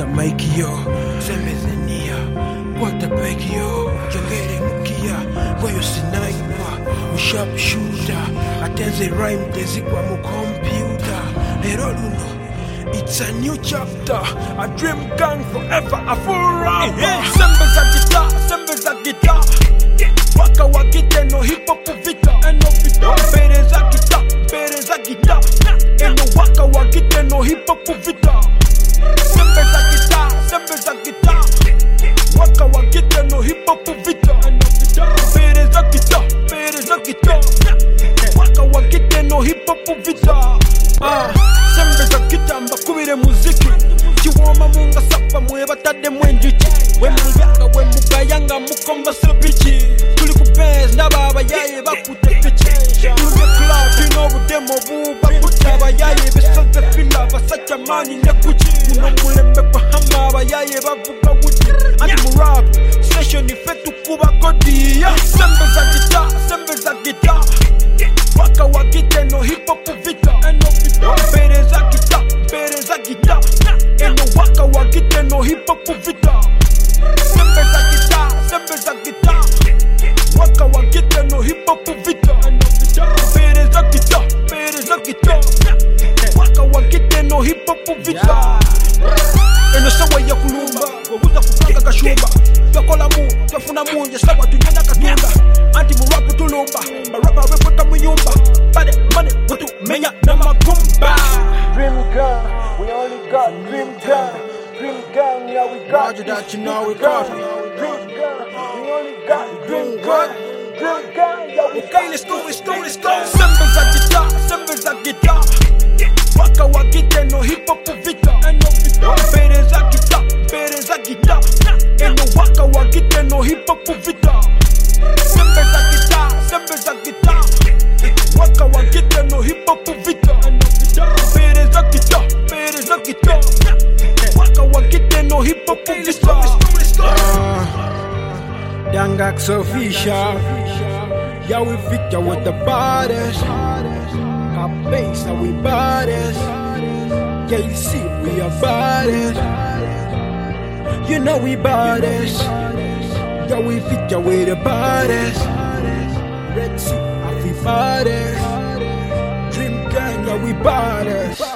Mike yo, Semezenia, quarterback yo, Jangere Mukia, Boyo Sniper, sharp shooter, Atenze rhyme Dezikwa mu computer, Leroruno. It's a new chapter, a dream gang forever, a full rap. Sembe za guitar, waka wakite no hip hop vita, eno vita. Pere za guitar, eno waka wakite no hip hop vita. Sembe za guitar, waka wakite no hip hop vita, eno vita. Pere za guitar, waka wakite no hip hop vita. Sembe za guitar mbakubire muziki, chiwoma munga sapa mwe batade mwenjiki. We muyaga we mugayanga mukomba sebichi, tuli ku benz nababa yaye bakute pichi. Tuli club ino budemo buba kutaba yaye besoze fila basacha mani nekuchi. Muno mulembe kwa hama bayaye bavuga wuti. Andi mu rap session ifetu kuba kodi. Sembe za guitar, waka wakite no hip hop vita, eno vita. Pere za guitar, eno waka wakite no hip hop vita. Sembe za guitar, waka wakite no hip hop vita, eno vita. Pere za guitar, waka wakite no hip hop vita. Eno sawa ya kulumba, wabuza kufanga kashumba. Yakola mu, yafuna munje, sawa tunyenda katunda. Anti mu rap tulumba, barapa wepota muyumba. Bade, money, putu, menya, na makumba. Dream gun, we only got dream gun. Dream gun, yeah we got. Roger that, you know we got. Dream gun, we only got dream gun. Dream gun, yeah we got. Okay, let's go. Sembe za guitar, waka wakite no hip hop vita, eno vita. Pere za guitar, eno waka wakite no hip hop vita. Sembe za guitar, waka wakite no hip hop vita, eno vita. Pere za guitar, waka wakite no hip hop vita. Dangax official, yeah we feature with the baddest. Our bass, how we baddest. Yeah, you see we are baddest. You know we baddest. Yeah, we feature with the baddest. Red Sea, I feel baddest. Dream gang, yeah we baddest.